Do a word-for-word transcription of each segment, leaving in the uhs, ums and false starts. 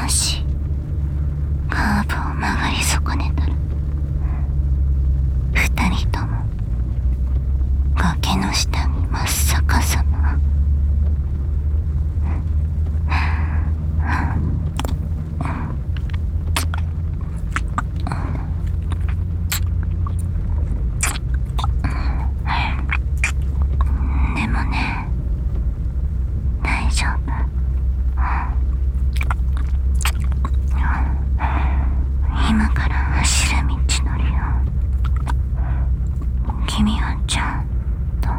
しカーブを曲がり損ねたら二人とも崖の下に真っ逆さま。でもね、大丈夫。今から走る道のりを君はちゃんと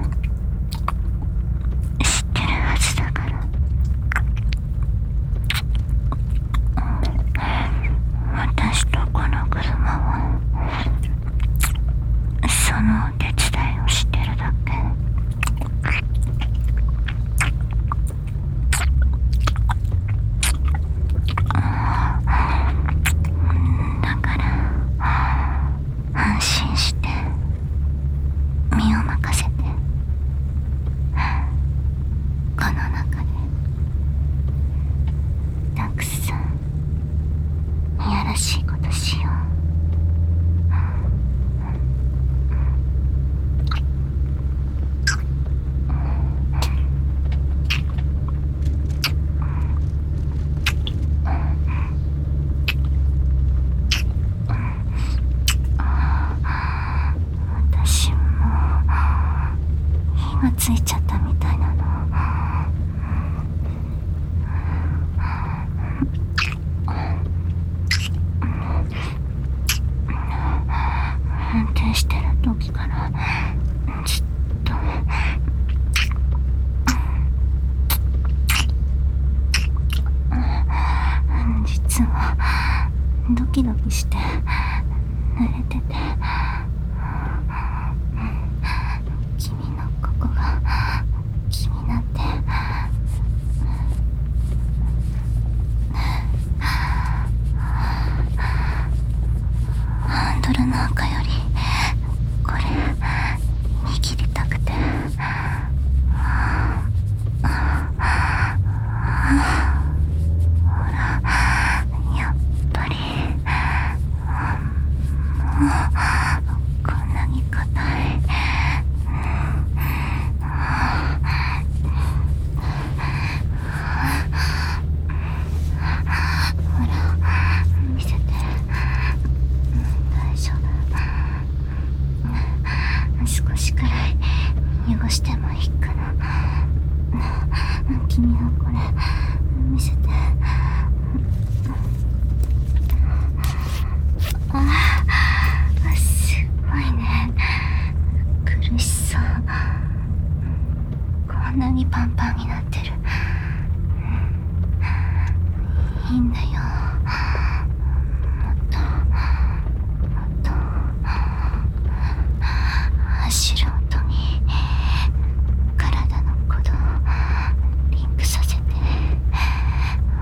知ってるはずだから。私とこの車はそのお手伝いをしてるだけ。だから安心して身を任せて。この中でたくさんいやらしいことしよう。私も火がついちゃったみたいなの。運転してる時からずっと実はドキドキして慣れてて、君のここが気になって。ハンドルの赤よりこれ握りたくて。ほら、やっぱりもうこんなに硬い。ほら、見せて。大丈夫。少しくらい汚してもいいかな。君はこれ見せて。ああ、すごいね。苦しそう。こんなにパンパンになってる。いいんだよ。もっともっと走る音に体の鼓動をリンクさせて。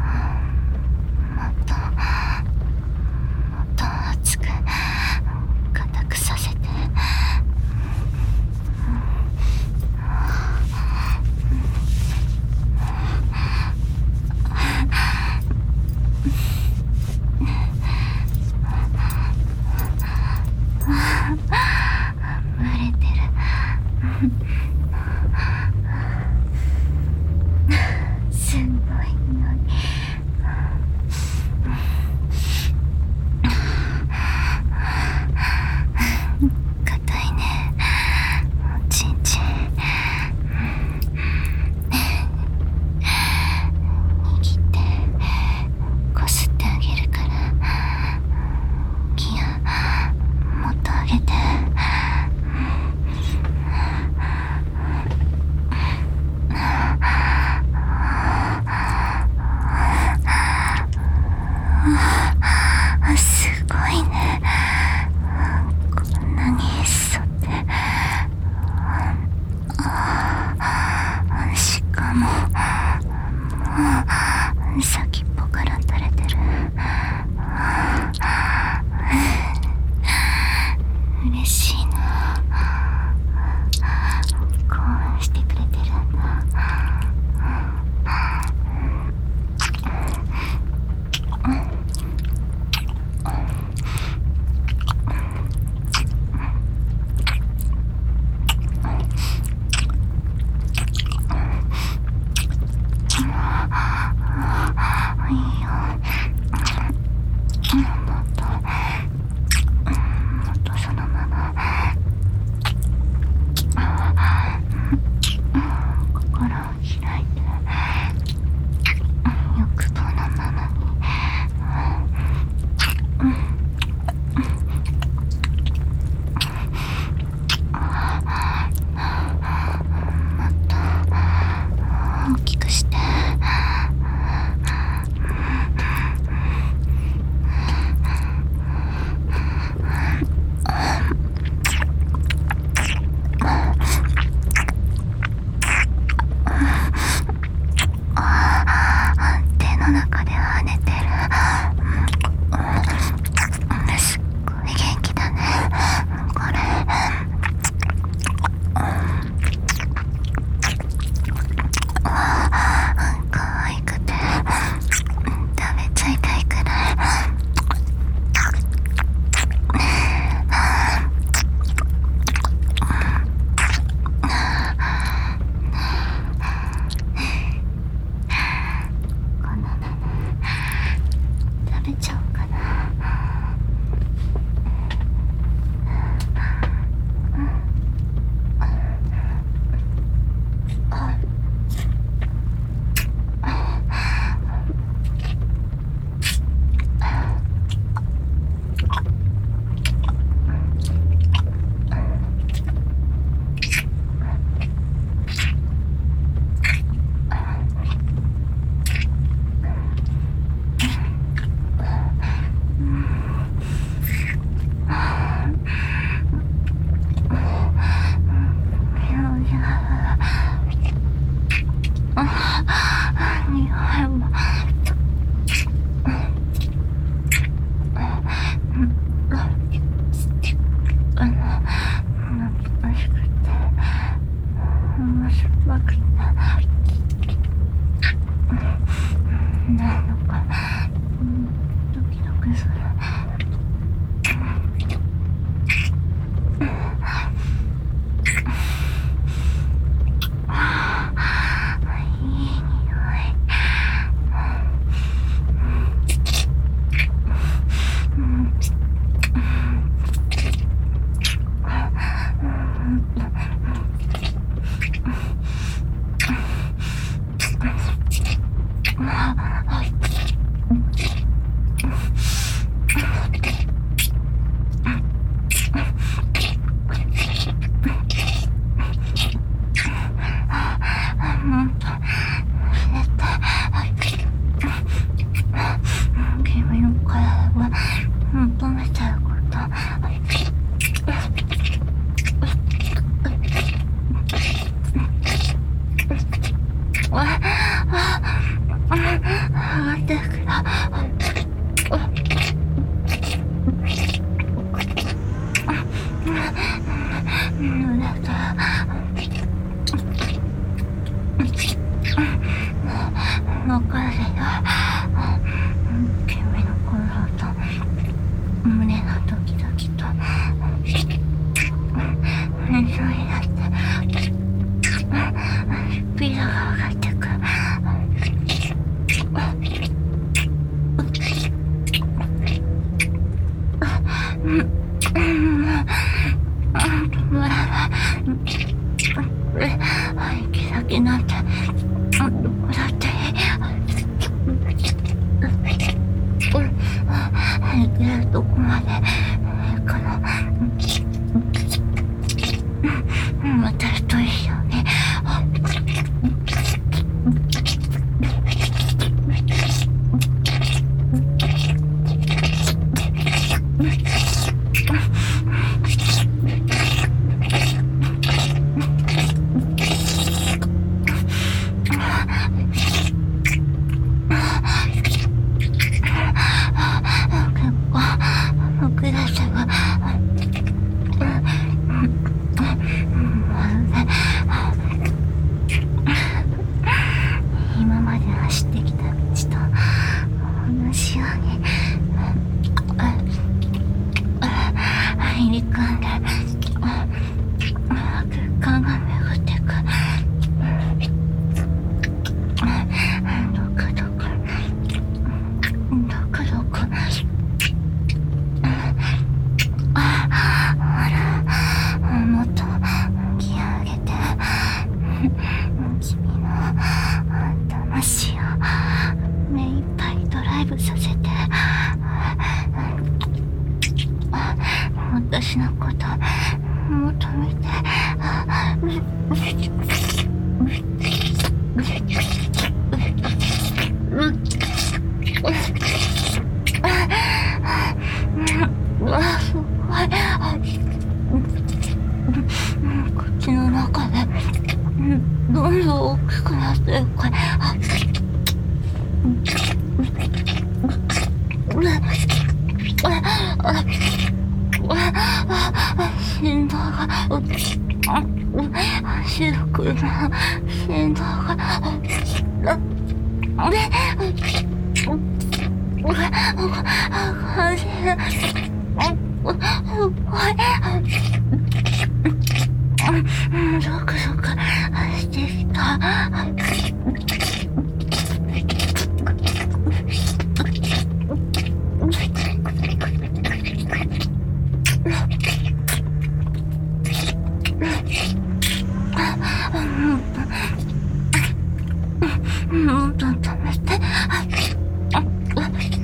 べちゃおうかな。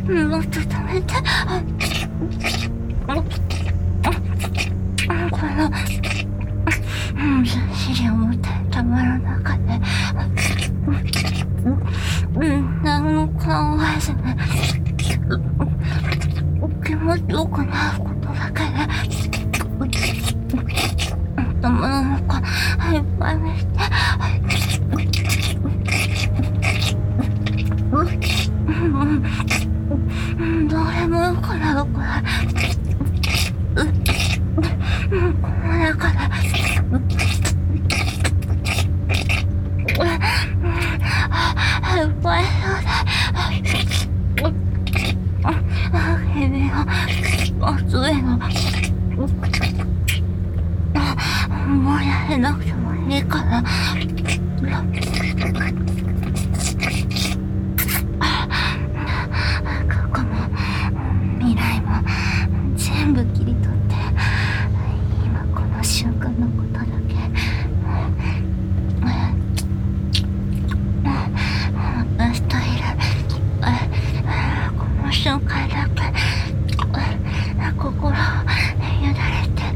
もっと食べて。この尻を持って頭の中で何も考えずに気持ちよくなることだけで頭の中いっぱいにしてどれもよくなるくらいこの中でいっぱい君が熱いのもうやれなくてもいいから過去も未来も全部切り取って今この瞬間のことだけ私といるこの瞬間だけ心を委ねて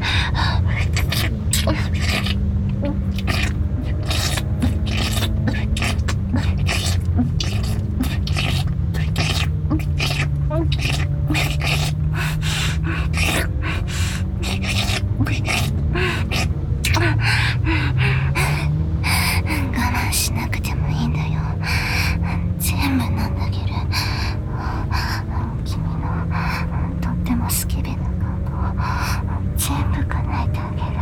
我慢しなくてもいいんだよ。全部飲んであげる。君のとってもスケベな願望全部叶えてあげる。